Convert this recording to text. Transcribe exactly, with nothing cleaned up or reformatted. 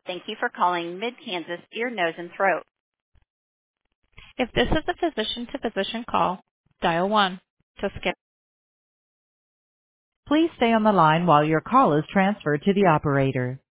Thank you for calling Mid-Kansas Ear, Nose, and Throat. If this is a physician-to-physician call, dial one to skip. Please stay on the line while your call is transferred to the operator.